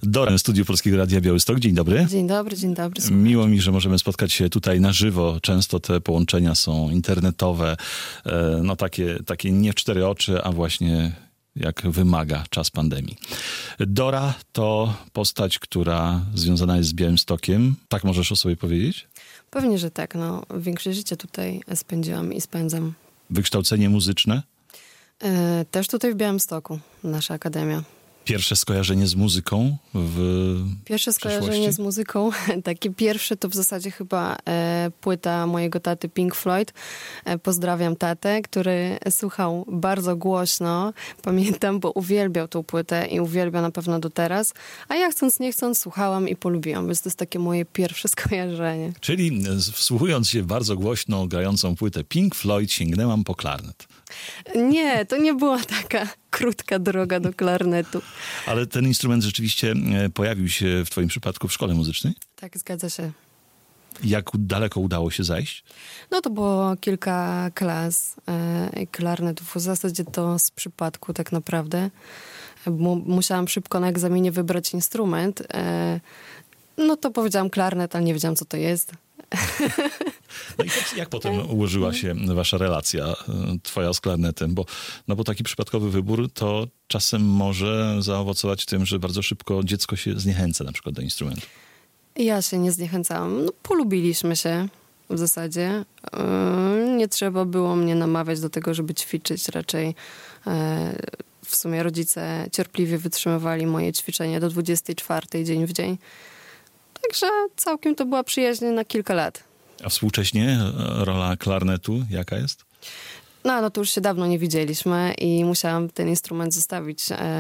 Dora, studiu Polskiego Radia Białystok. Dzień dobry. Dzień dobry, dzień dobry. Słuchaj. Miło mi, że możemy spotkać się tutaj na żywo. Często te połączenia są internetowe, no takie nie w cztery oczy, a właśnie jak wymaga czas pandemii. Dora to postać, która związana jest z Białymstokiem. Tak możesz o sobie powiedzieć? Pewnie, że tak. No, większość życia tutaj spędziłam i spędzam. Wykształcenie muzyczne? Też tutaj w Białymstoku, nasza akademia. Pierwsze skojarzenie z muzyką Pierwsze skojarzenie z muzyką, takie pierwsze to w zasadzie chyba płyta mojego taty Pink Floyd. Pozdrawiam tatę, który słuchał bardzo głośno. Pamiętam, bo uwielbiał tą płytę i uwielbia na pewno do teraz. A ja chcąc nie chcąc słuchałam i polubiłam, więc to jest takie moje pierwsze skojarzenie. Czyli wsłuchując się w bardzo głośno grającą płytę Pink Floyd sięgnęłam po klarnet. Nie, to nie była taka krótka droga do klarnetu. Ale ten instrument rzeczywiście pojawił się w twoim przypadku w szkole muzycznej? Tak, zgadza się. Jak daleko udało się zajść? No to było kilka klas klarnetów. W zasadzie to z przypadku tak naprawdę. Musiałam szybko na egzaminie wybrać instrument. No to powiedziałam klarnet, ale nie wiedziałam, co to jest. No i jak potem ułożyła się wasza relacja, twoja z klarnetem? Bo taki przypadkowy wybór to czasem może zaowocować tym, że bardzo szybko dziecko się zniechęca na przykład do instrumentu. Ja się nie zniechęcałam. No, polubiliśmy się w zasadzie. Nie trzeba było mnie namawiać do tego, żeby ćwiczyć. Raczej w sumie rodzice cierpliwie wytrzymywali moje ćwiczenie do 24 dzień w dzień. Także całkiem to była przyjaźń na kilka lat. A współcześnie rola klarnetu jaka jest? No to już się dawno nie widzieliśmy i musiałam ten instrument zostawić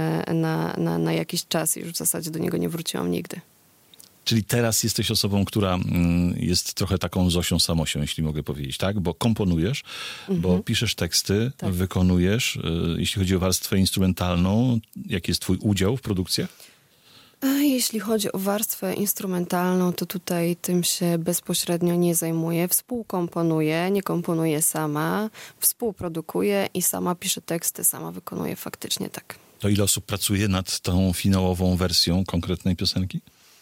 na jakiś czas i już w zasadzie do niego nie wróciłam nigdy. Czyli teraz jesteś osobą, która jest trochę taką Zosią Samosią, jeśli mogę powiedzieć, tak? Bo komponujesz, bo piszesz teksty, tak. Wykonujesz. Jeśli chodzi o warstwę instrumentalną, jaki jest twój udział w produkcjach? Jeśli chodzi o warstwę instrumentalną, to tutaj tym się bezpośrednio nie zajmuję. Współkomponuję, nie komponuję sama, współprodukuję i sama piszę teksty, sama wykonuję faktycznie tak. To ile osób pracuje nad tą finałową wersją konkretnej piosenki?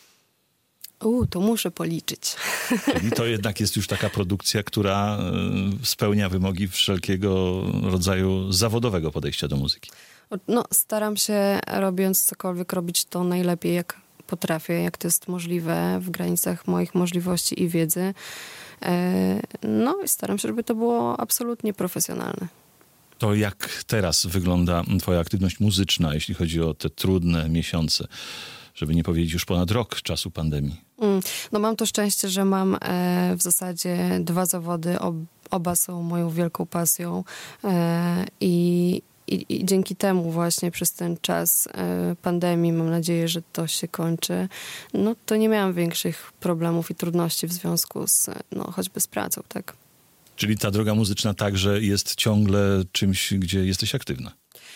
To muszę policzyć. Czyli to jednak jest już taka produkcja, która spełnia wymogi wszelkiego rodzaju zawodowego podejścia do muzyki. No, staram się, robiąc cokolwiek, robić to najlepiej, jak potrafię, jak to jest możliwe, w granicach moich możliwości i wiedzy. No i staram się, żeby to było absolutnie profesjonalne. To jak teraz wygląda twoja aktywność muzyczna, jeśli chodzi o te trudne miesiące, żeby nie powiedzieć już ponad rok czasu pandemii? No mam to szczęście, że mam w zasadzie 2 zawody, oba są moją wielką pasją i dzięki temu właśnie przez ten czas pandemii, mam nadzieję, że to się kończy, no to nie miałam większych problemów i trudności w związku z, choćby z pracą, tak. Czyli ta droga muzyczna także jest ciągle czymś, gdzie jesteś aktywna?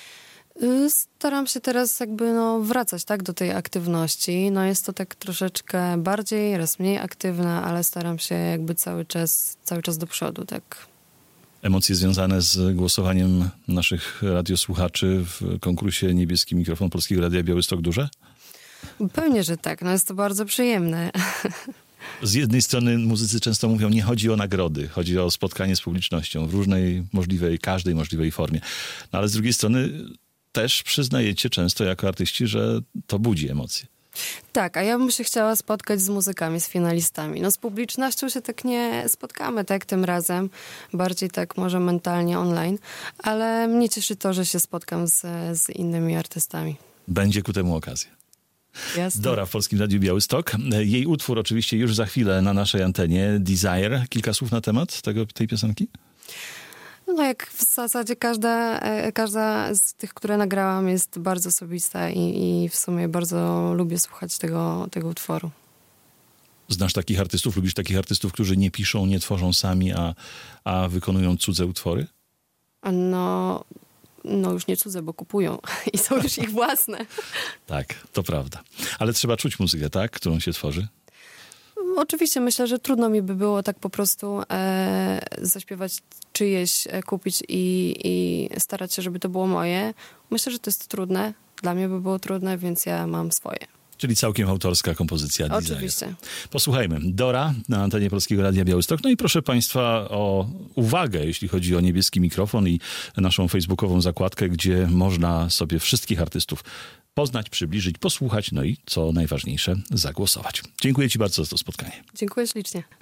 Staram się teraz wracać tak do tej aktywności. No jest to tak troszeczkę bardziej, raz mniej aktywna, ale staram się cały czas do przodu, tak. Emocje związane z głosowaniem naszych radiosłuchaczy w konkursie Niebieski Mikrofon Polskiego Radia Białystok duże? Pewnie, że tak. No jest to bardzo przyjemne. Z jednej strony muzycy często mówią, nie chodzi o nagrody, chodzi o spotkanie z publicznością w różnej każdej możliwej formie. No ale z drugiej strony też przyznajecie często jako artyści, że to budzi emocje. Tak, a ja bym się chciała spotkać z muzykami, z finalistami. No z publicznością się tak nie spotkamy, tak, tym razem. Bardziej tak może mentalnie online, ale mnie cieszy to, że się spotkam z innymi artystami. Będzie ku temu okazja. Jasne. Dora w Polskim Radiu Białystok. Jej utwór oczywiście już za chwilę na naszej antenie. Desire. Kilka słów na temat tej piosenki? No jak w zasadzie każda z tych, które nagrałam, jest bardzo osobista i w sumie bardzo lubię słuchać tego utworu. Znasz takich artystów, lubisz takich artystów, którzy nie piszą, nie tworzą sami, a wykonują cudze utwory? No już nie cudze, bo kupują i są już ich własne. Tak, to prawda. Ale trzeba czuć muzykę, tak? Którą się tworzy? Oczywiście myślę, że trudno mi by było tak po prostu zaśpiewać czyjeś, kupić i starać się, żeby to było moje. Myślę, że to jest trudne. Dla mnie by było trudne, więc ja mam swoje. Czyli całkiem autorska kompozycja Desire. Oczywiście. Posłuchajmy. Dora na antenie Polskiego Radia Białystok. No i proszę Państwa o uwagę, jeśli chodzi o niebieski mikrofon i naszą facebookową zakładkę, gdzie można sobie wszystkich artystów poznać, przybliżyć, posłuchać, no i co najważniejsze, zagłosować. Dziękuję Ci bardzo za to spotkanie. Dziękuję ślicznie.